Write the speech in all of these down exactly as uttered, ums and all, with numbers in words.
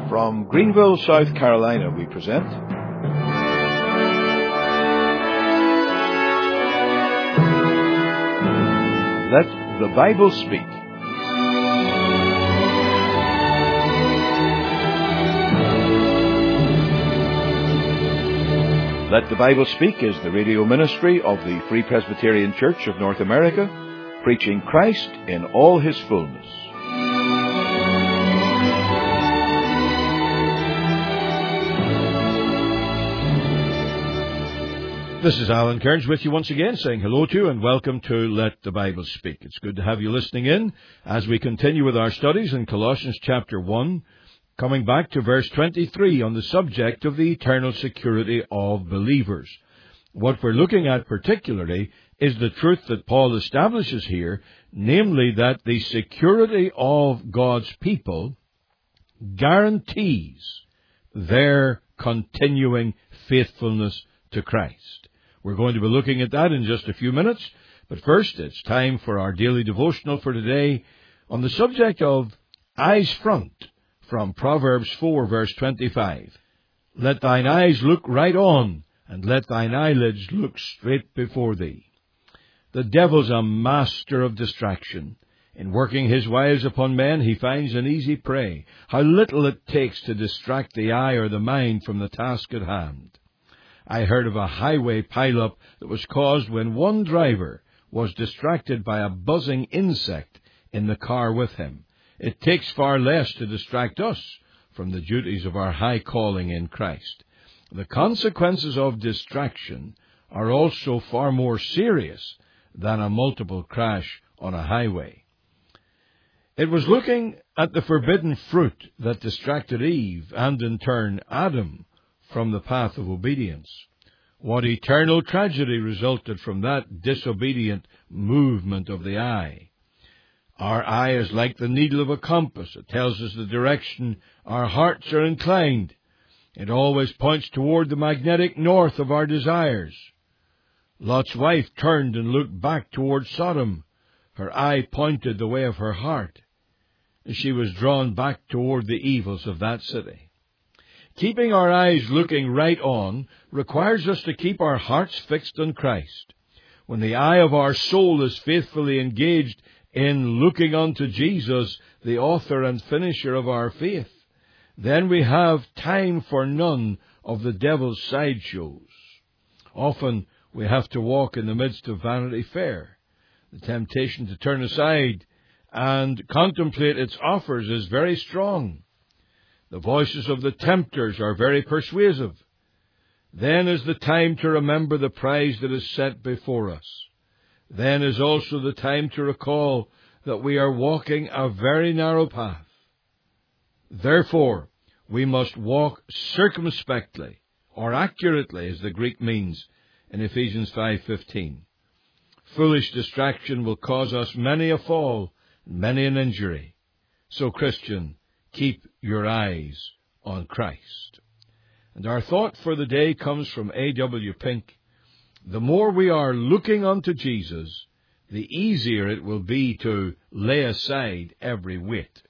From Greenville, South Carolina, we present Let the Bible Speak. Let the Bible Speak is the radio ministry of the Free Presbyterian Church of North America, preaching Christ in all His fullness. This is Alan Kearns with you once again, saying hello to you and welcome to Let the Bible Speak. It's good to have you listening in as we continue with our studies in Colossians chapter one, coming back to verse twenty-three on the subject of the eternal security of believers. What we're looking at particularly is the truth that Paul establishes here, namely that the security of God's people guarantees their continuing faithfulness to Christ. We're going to be looking at that in just a few minutes, but first it's time for our daily devotional for today on the subject of eyes front from Proverbs four verse twenty-five. Let thine eyes look right on, and let thine eyelids look straight before thee. The devil's a master of distraction. In working his wiles upon men, he finds an easy prey. How little it takes to distract the eye or the mind from the task at hand. I heard of a highway pileup that was caused when one driver was distracted by a buzzing insect in the car with him. It takes far less to distract us from the duties of our high calling in Christ. The consequences of distraction are also far more serious than a multiple crash on a highway. It was looking at the forbidden fruit that distracted Eve and in turn Adam from the path of obedience. What eternal tragedy resulted from that disobedient movement of the eye. Our eye is like the needle of a compass. It tells us the direction our hearts are inclined. It always points toward the magnetic north of our desires. Lot's wife turned and looked back toward Sodom. Her eye pointed the way of her heart. She was drawn back toward the evils of that city. Keeping our eyes looking right on requires us to keep our hearts fixed on Christ. When the eye of our soul is faithfully engaged in looking unto Jesus, the author and finisher of our faith, then we have time for none of the devil's sideshows. Often we have to walk in the midst of Vanity Fair. The temptation to turn aside and contemplate its offers is very strong. The voices of the tempters are very persuasive. Then is the time to remember the prize that is set before us. Then is also the time to recall that we are walking a very narrow path. Therefore, we must walk circumspectly, or accurately, as the Greek means in Ephesians five fifteen. Foolish distraction will cause us many a fall, many an injury. So, Christian, keep your eyes on Christ. And our thought for the day comes from A W Pink. The more we are looking unto Jesus, the easier it will be to lay aside every weight.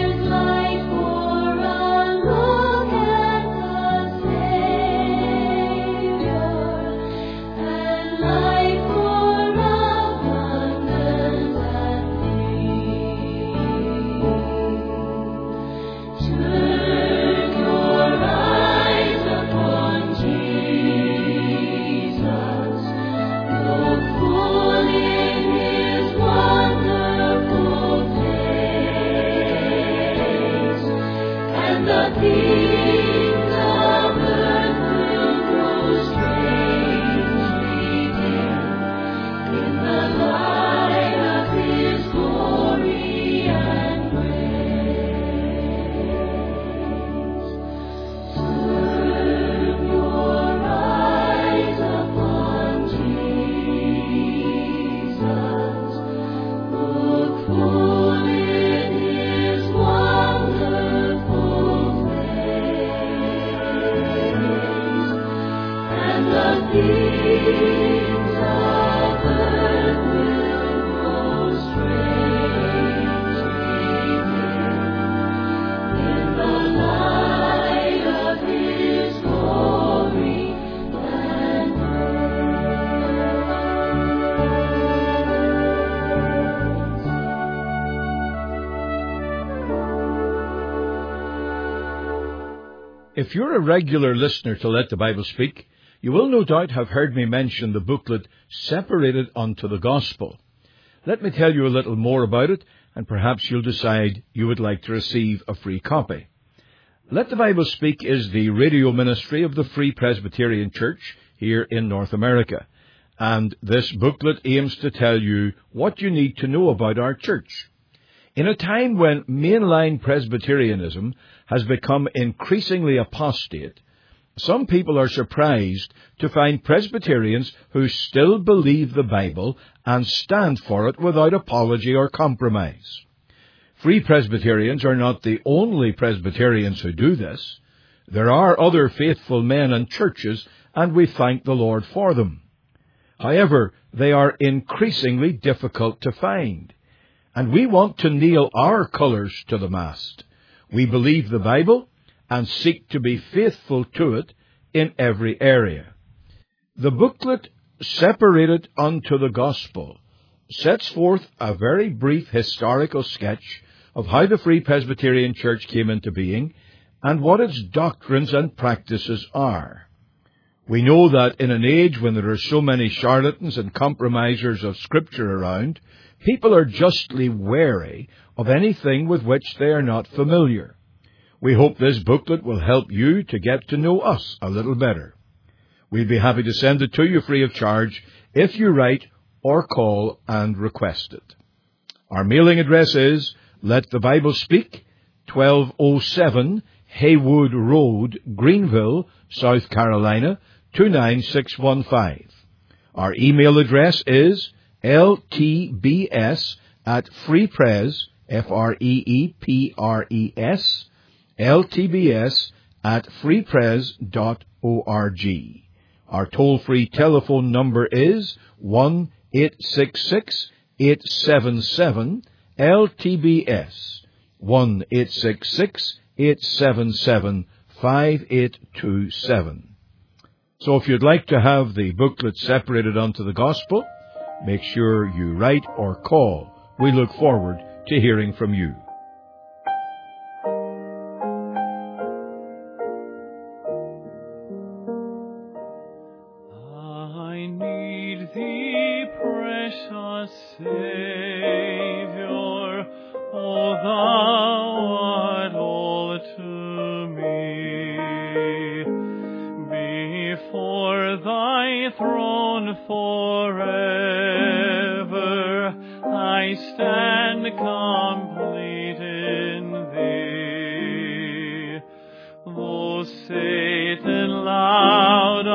Light for a look at the If you're a regular listener to Let the Bible Speak, you will no doubt have heard me mention the booklet Separated Unto the Gospel. Let me tell you a little more about it, and perhaps you'll decide you would like to receive a free copy. Let the Bible Speak is the radio ministry of the Free Presbyterian Church here in North America, and this booklet aims to tell you what you need to know about our church. In a time when mainline Presbyterianism has become increasingly apostate, some people are surprised to find Presbyterians who still believe the Bible and stand for it without apology or compromise. Free Presbyterians are not the only Presbyterians who do this. There are other faithful men and churches, and we thank the Lord for them. However, they are increasingly difficult to find. And we want to nail our colours to the mast. We believe the Bible and seek to be faithful to it in every area. The booklet, Separated Unto the Gospel, sets forth a very brief historical sketch of how the Free Presbyterian Church came into being and what its doctrines and practices are. We know that in an age when there are so many charlatans and compromisers of Scripture around, people are justly wary of anything with which they are not familiar. We hope this booklet will help you to get to know us a little better. We'd be happy to send it to you free of charge if you write or call and request it. Our mailing address is Let the Bible Speak, twelve oh seven Haywood Road, Greenville, South Carolina, two nine six one five. Our email address is L T B S at freepres, F R E E P R E S, L T B S at freepres dot org. Our toll-free telephone number is one eight six six, eight seven seven, L T B S, one eight six six, eight seven seven, five eight two seven. So if you'd like to have the booklet Separated Unto the Gospel, make sure you write or call. We look forward to hearing from you. I need thee, precious Savior, O thou art all to me. Before thy throne forever I stand complete in thee. Though Satan loud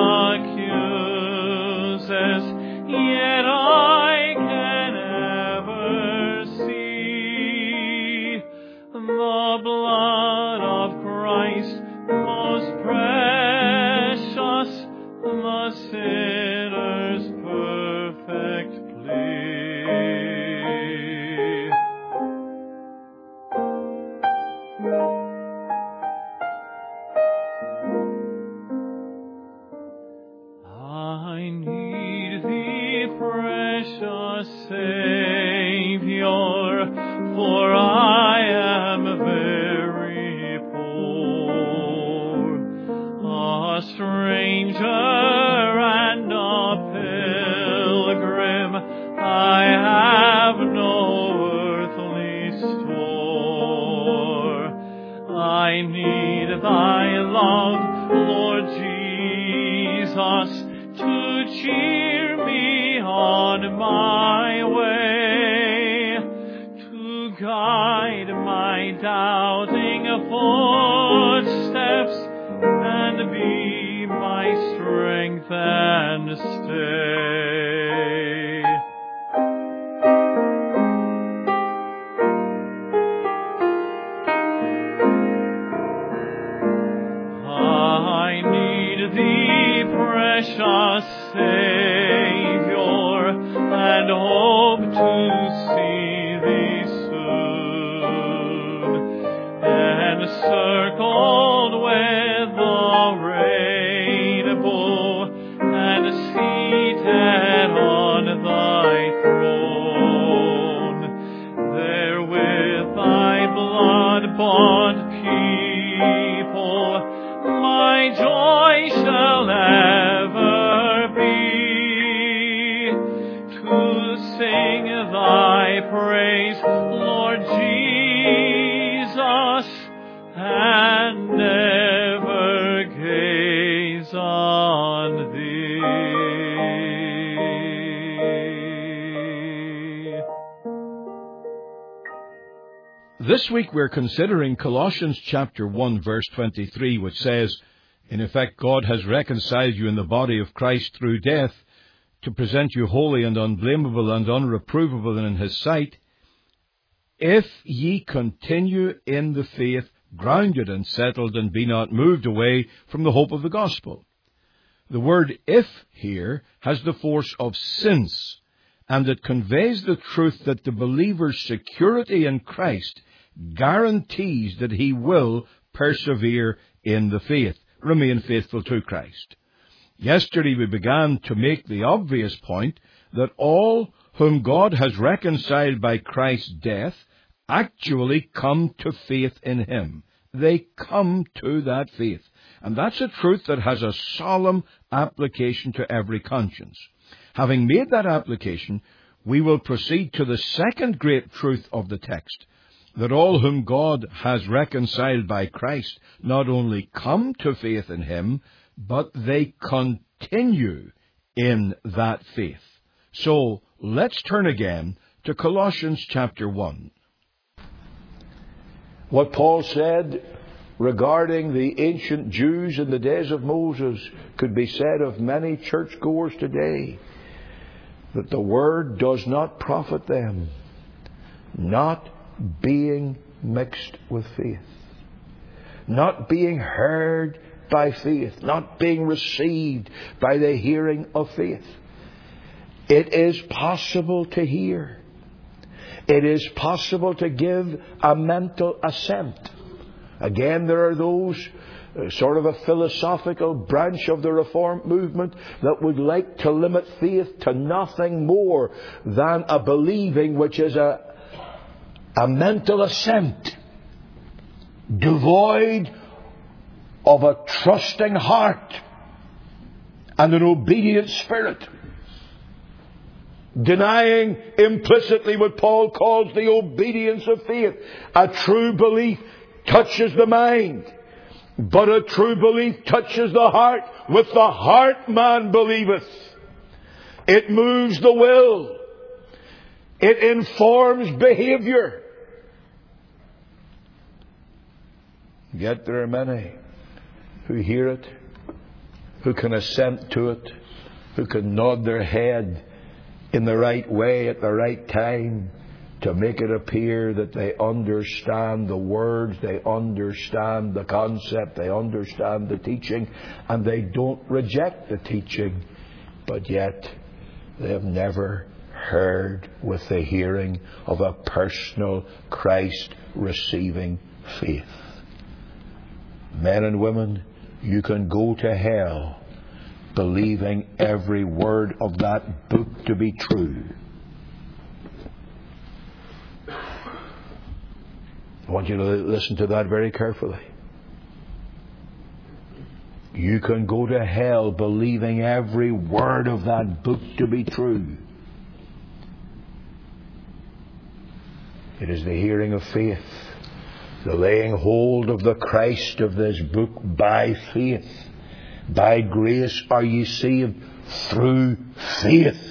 accuses, yet I can ever see the blood of Christ most precious, the sinner's perfect plea. I need thee, precious Savior, for I am very poor, a stranger and a pilgrim. I have no earthly store. I need thy love, Lord Jesus, to cheer me on my way, to guide my doubting footsteps and be my strength and stay. I need thee, precious precious Saviour, and hope to see Thee soon, encircled with the rainbow, and seated on Thy throne. There with Thy blood-bought people, my joy shall ever be, to sing Thy praise, Lord Jesus, and never gaze on Thee. This week we're considering Colossians chapter one, verse twenty-three, which says, in effect, God has reconciled you in the body of Christ through death, to present you holy and unblameable and unreprovable in His sight, if ye continue in the faith, grounded and settled, and be not moved away from the hope of the gospel. The word if here has the force of since, and it conveys the truth that the believer's security in Christ guarantees that he will persevere in the faith, remain faithful to Christ. Yesterday we began to make the obvious point that all whom God has reconciled by Christ's death actually come to faith in Him. They come to that faith. And that's a truth that has a solemn application to every conscience. Having made that application, we will proceed to the second great truth of the text, that all whom God has reconciled by Christ not only come to faith in Him, but they continue in that faith. So, let's turn again to Colossians chapter one. What Paul said regarding the ancient Jews in the days of Moses could be said of many churchgoers today, that the word does not profit them, not being mixed with faith, not being heard by faith, not being received by the hearing of faith. It is possible to hear. It is possible to give a mental assent. Again, there are those, uh, sort of a philosophical branch of the Reformed movement, that would like to limit faith to nothing more than a believing which is a, a mental assent, devoid of a trusting heart and an obedient spirit, denying implicitly what Paul calls the obedience of faith. A true belief touches the mind, but a true belief touches the heart. With the heart man believeth. It moves the will. It informs behavior. Yet there are many who hear it, who can assent to it, who can nod their head in the right way at the right time to make it appear that they understand the words, they understand the concept, they understand the teaching, and they don't reject the teaching, but yet they have never heard with the hearing of a personal Christ-receiving faith. Men and women, you can go to hell believing every word of that book to be true. I want you to listen to that very carefully. You can go to hell believing every word of that book to be true. It is the hearing of faith, the laying hold of the Christ of this book by faith. By grace are ye saved through faith.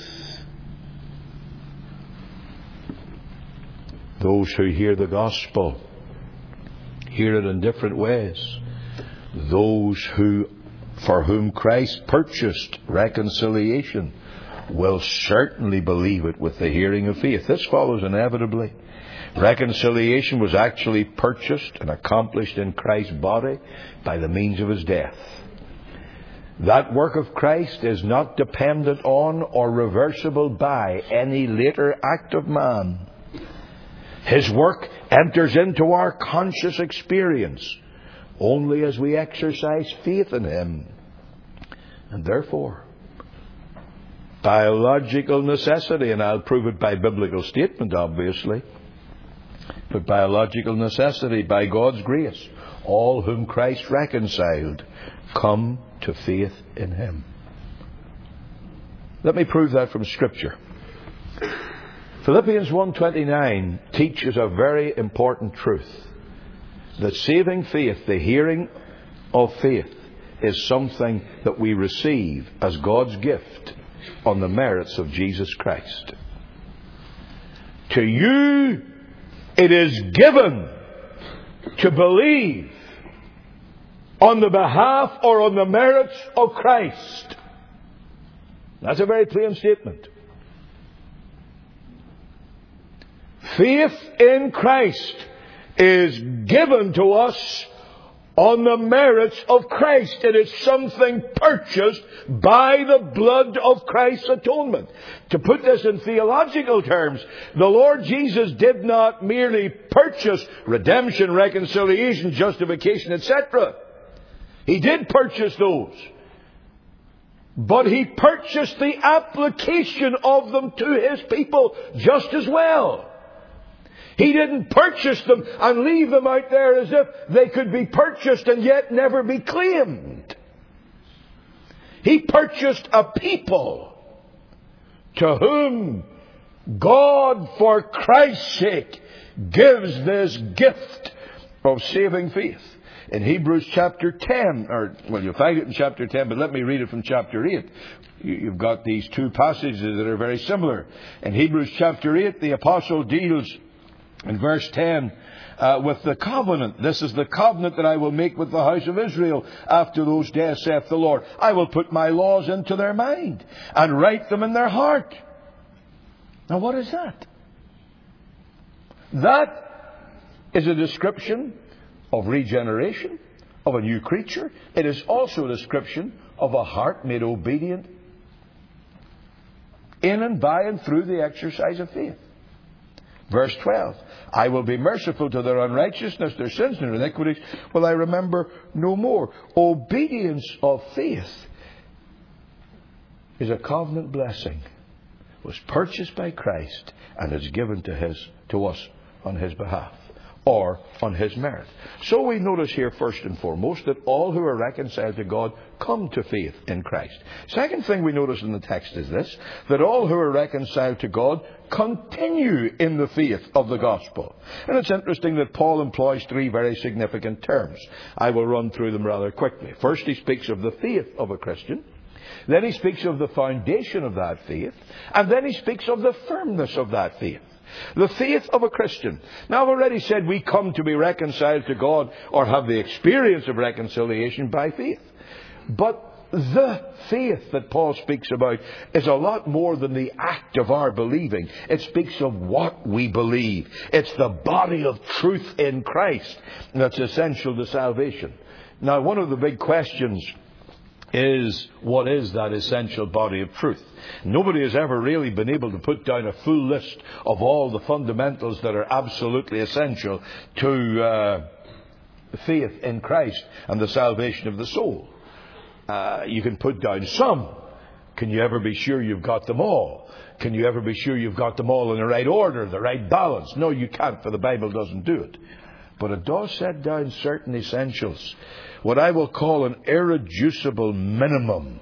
Those who hear the gospel hear it in different ways. Those who, for whom Christ purchased reconciliation, will certainly believe it with the hearing of faith. This follows inevitably. Reconciliation was actually purchased and accomplished in Christ's body by the means of His death. That work of Christ is not dependent on or reversible by any later act of man. His work enters into our conscious experience only as we exercise faith in Him. And therefore, biological necessity, and I'll prove it by biblical statement, obviously, but biological necessity, by God's grace, all whom Christ reconciled come to faith in Him. Let me prove that from Scripture. Philippians one twenty-nine teaches a very important truth, that saving faith, the hearing of faith, is something that we receive as God's gift on the merits of Jesus Christ. To you it is given to believe on the behalf or on the merits of Christ. That's a very plain statement. Faith in Christ is given to us on the merits of Christ. It is something purchased by the blood of Christ's atonement. To put this in theological terms, the Lord Jesus did not merely purchase redemption, reconciliation, justification, et cetera. He did purchase those. But He purchased the application of them to His people just as well. He didn't purchase them and leave them out there as if they could be purchased and yet never be claimed. He purchased a people to whom God, for Christ's sake, gives this gift of saving faith. In Hebrews chapter ten, or, well, you'll find it in chapter ten, but let me read it from chapter eight. You've got these two passages that are very similar. In Hebrews chapter eight, the apostle deals in verse ten, uh, with the covenant. This is the covenant that I will make with the house of Israel after those days, saith the Lord. I will put my laws into their mind and write them in their heart. Now what is that? That is a description of regeneration, of a new creature. It is also a description of a heart made obedient in and by and through the exercise of faith. Verse twelve, I will be merciful to their unrighteousness, their sins and iniquities will I remember no more. Obedience of faith is a covenant blessing. It was purchased by Christ and is given to his to us on His behalf, or on His merit. So we notice here first and foremost that all who are reconciled to God come to faith in Christ. Second thing we notice in the text is this, that all who are reconciled to God continue in the faith of the gospel. And it's interesting that Paul employs three very significant terms. I will run through them rather quickly. First, he speaks of the faith of a Christian. Then he speaks of the foundation of that faith. And then he speaks of the firmness of that faith. The faith of a Christian. Now, I've already said we come to be reconciled to God or have the experience of reconciliation by faith. But the faith that Paul speaks about is a lot more than the act of our believing. It speaks of what we believe. It's the body of truth in Christ that's essential to salvation. Now, one of the big questions is, what is that essential body of truth? Nobody has ever really been able to put down a full list of all the fundamentals that are absolutely essential to uh, faith in Christ and the salvation of the soul. Uh, you can put down some. Can you ever be sure you've got them all? Can you ever be sure you've got them all in the right order, the right balance? No, you can't, for the Bible doesn't do it. But it does set down certain essentials. What I will call an irreducible minimum,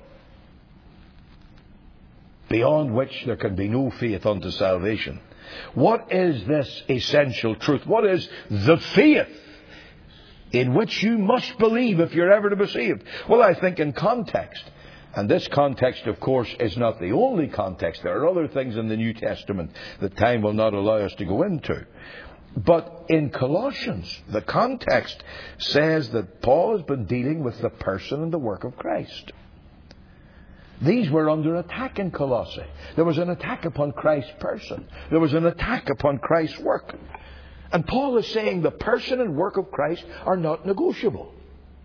beyond which there can be no faith unto salvation. What is this essential truth? What is the faith in which you must believe if you're ever to be saved? Well, I think in context. And this context, of course, is not the only context. There are other things in the New Testament that time will not allow us to go into. But in Colossians, the context says that Paul has been dealing with the person and the work of Christ. These were under attack in Colossae. There was an attack upon Christ's person. There was an attack upon Christ's work. And Paul is saying the person and work of Christ are not negotiable.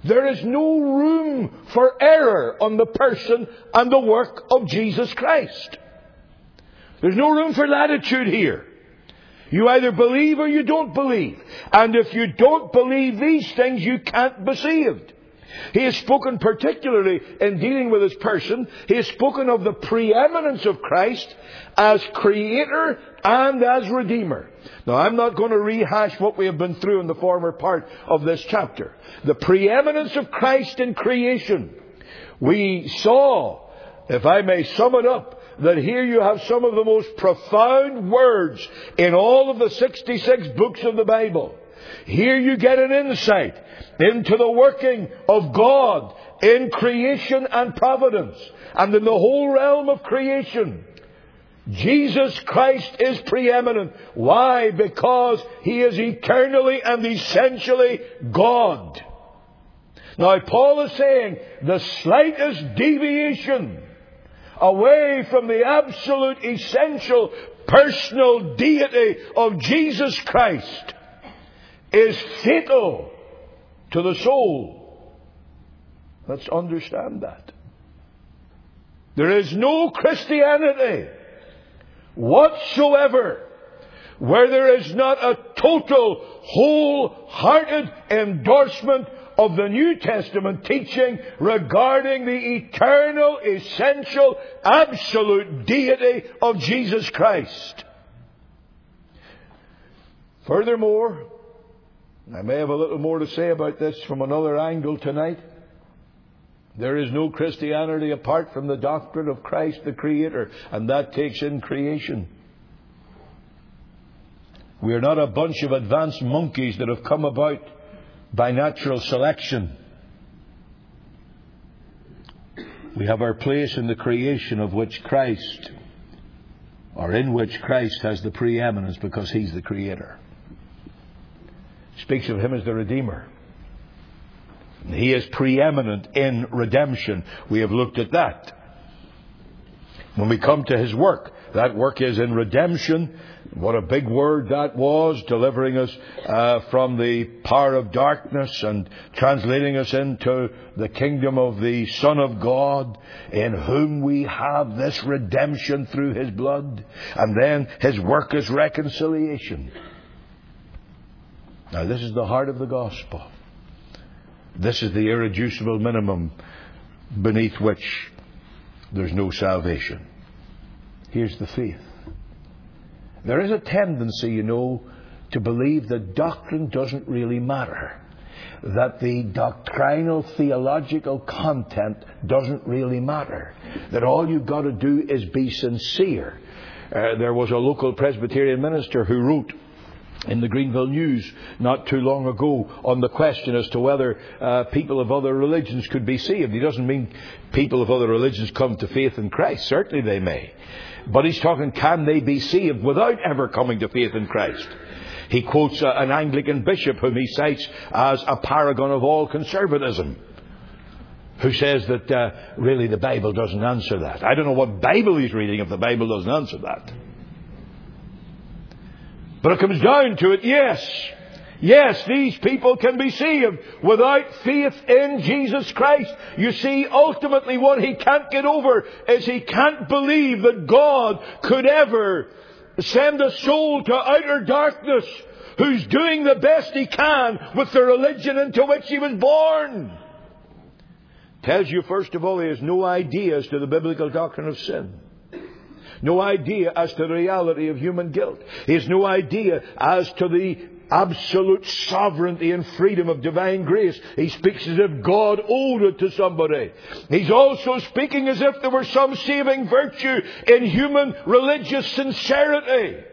There is no room for error on the person and the work of Jesus Christ. There's no room for latitude here. You either believe or you don't believe. And if you don't believe these things, you can't be saved. He has spoken particularly in dealing with his person. He has spoken of the preeminence of Christ as Creator and as Redeemer. Now, I'm not going to rehash what we have been through in the former part of this chapter. The preeminence of Christ in creation. We saw, if I may sum it up, that here you have some of the most profound words in all of the sixty-six books of the Bible. Here you get an insight into the working of God in creation and providence, and in the whole realm of creation. Jesus Christ is preeminent. Why? Because He is eternally and essentially God. Now, Paul is saying the slightest deviation away from the absolute, essential, personal deity of Jesus Christ is fatal to the soul. Let's understand that. There is no Christianity whatsoever where there is not a total, wholehearted endorsement of the New Testament teaching regarding the eternal, essential, absolute deity of Jesus Christ. Furthermore, I may have a little more to say about this from another angle tonight. There is no Christianity apart from the doctrine of Christ the Creator, and that takes in creation. We are not a bunch of advanced monkeys that have come about by natural selection. We have our place in the creation of which Christ, or in which Christ has the preeminence because He's the Creator. Speaks of Him as the Redeemer. He is preeminent in redemption. We have looked at that. When we come to His work, that work is in redemption. What a big word that was, delivering us uh, from the power of darkness and translating us into the kingdom of the Son of God, in whom we have this redemption through His blood. And then His work is reconciliation. Now, this is the heart of the gospel. This is the irreducible minimum beneath which there's no salvation. Here's the faith. There is a tendency, you know, to believe that doctrine doesn't really matter. That the doctrinal, theological content doesn't really matter. That all you've got to do is be sincere. Uh, there was a local Presbyterian minister who wrote in the Greenville News not too long ago on the question as to whether uh, people of other religions could be saved. He doesn't mean people of other religions come to faith in Christ. Certainly they may. But he's talking, can they be saved without ever coming to faith in Christ? He quotes uh, an Anglican bishop whom he cites as a paragon of all conservatism, who says that uh, really the Bible doesn't answer that. I don't know what Bible he's reading if the Bible doesn't answer that. But it comes down to it, yes. Yes, these people can be saved without faith in Jesus Christ. You see, ultimately what he can't get over is he can't believe that God could ever send a soul to outer darkness who's doing the best he can with the religion into which he was born. Tells you, first of all, he has no idea as to the biblical doctrine of sin. No idea as to the reality of human guilt. He has no idea as to the absolute sovereignty and freedom of divine grace. He speaks as if God owed it to somebody. He's also speaking as if there were some saving virtue in human religious sincerity.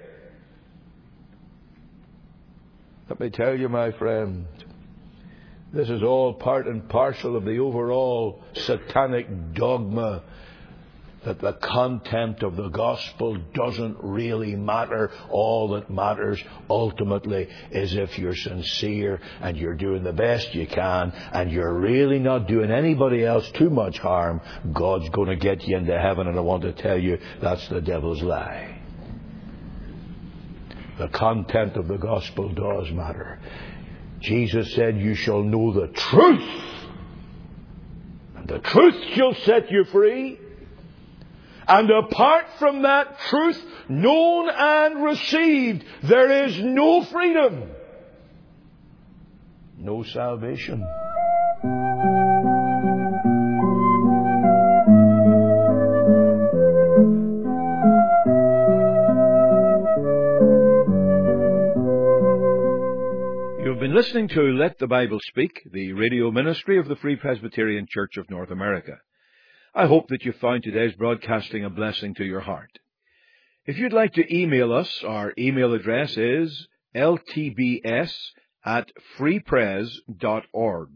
Let me tell you, my friend, this is all part and parcel of the overall satanic dogma that the content of the gospel doesn't really matter. All that matters ultimately is if you're sincere and you're doing the best you can and you're really not doing anybody else too much harm, God's going to get you into heaven. And I want to tell you, that's the devil's lie. The content of the gospel does matter. Jesus said, you shall know the truth, and the truth shall set you free. And apart from that truth, known and received, there is no freedom, no salvation. You've been listening to Let the Bible Speak, the radio ministry of the Free Presbyterian Church of North America. I hope that you found today's broadcasting a blessing to your heart. If you'd like to email us, our email address is l t b s at free pres dot org.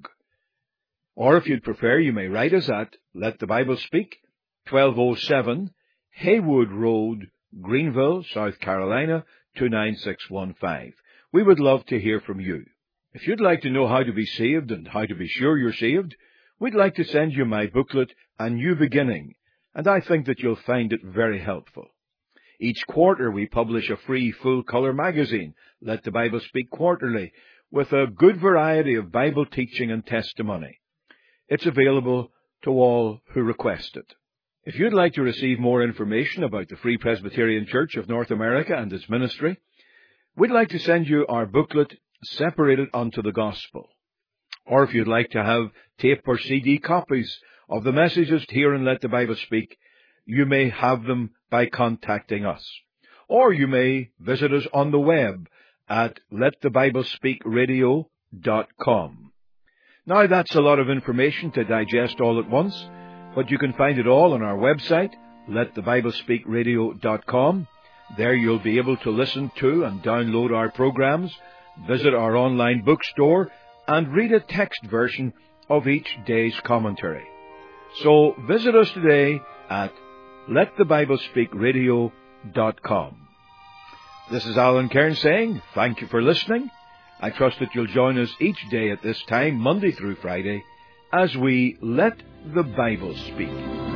Or if you'd prefer, you may write us at Let the Bible Speak, twelve oh seven Haywood Road, Greenville, South Carolina, two nine six one five. We would love to hear from you. If you'd like to know how to be saved and how to be sure you're saved, we'd like to send you my booklet, A New Beginning, and I think that you'll find it very helpful. Each quarter we publish a free full-color magazine, Let the Bible Speak Quarterly, with a good variety of Bible teaching and testimony. It's available to all who request it. If you'd like to receive more information about the Free Presbyterian Church of North America and its ministry, we'd like to send you our booklet, Separated unto the Gospel. Or if you'd like to have tape or C D copies of the messages here in Let the Bible Speak, you may have them by contacting us. Or you may visit us on the web at let the bible speak radio dot com. Now that's a lot of information to digest all at once, but you can find it all on our website, let the bible speak radio dot com. There you'll be able to listen to and download our programs, visit our online bookstore, and read a text version of each day's commentary. So visit us today at let the bible speak radio dot com. This is Alan Cairns saying thank you for listening. I trust that you'll join us each day at this time, Monday through Friday, as we Let the Bible Speak.